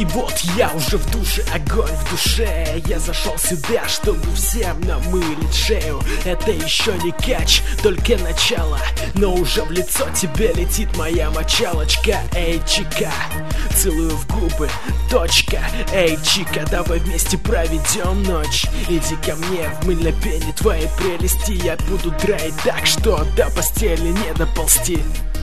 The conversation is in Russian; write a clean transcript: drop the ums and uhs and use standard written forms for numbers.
И вот я уже в душе, огонь в душе. Я зашел сюда, чтобы всем намылить шею. Это еще не кач, только начало. Но уже в лицо тебе летит моя мочалочка. Эй, чика, целую в губы, точка. Эй, чика, давай вместе проведем ночь. Иди ко мне в мыльной пене твоей прелести. Я буду драить так, что до постели не доползти.